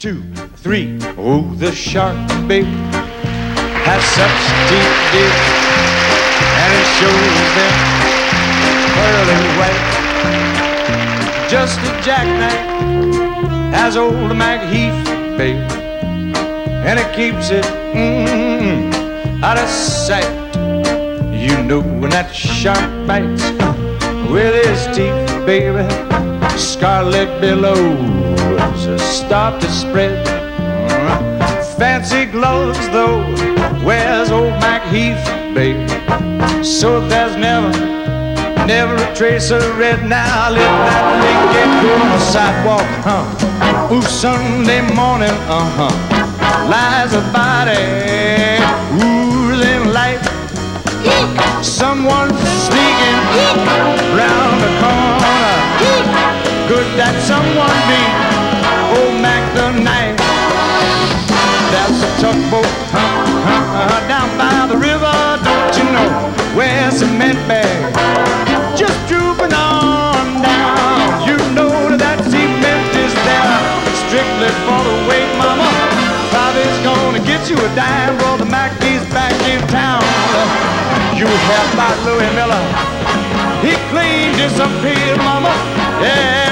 2, 3. Oh, the shark, baby, has such teeth, dear, and it shows them pearly white. Just a jackknife has old Mac Heath, baby, and it keeps it out of sight. You know when that shark bites with his teeth, baby, scarlet billows start to spread. Fancy gloves, though, wears old Mac Heath, baby, so there's never a trace of red. Now let that naked go on the sidewalk, Ooh, Sunday morning, lies a body oozing light. Someone sneaking round the corner. Could that someone be old Mac the Knife? There's a tugboat down by the river, don't you know, where cement bag just drooping on down. You know that cement is there strictly for the weight, mama. Bobby's gonna get you a dime, roll the Mac D's back in town. You have about Louis Miller, he clean disappeared, mama. Yeah.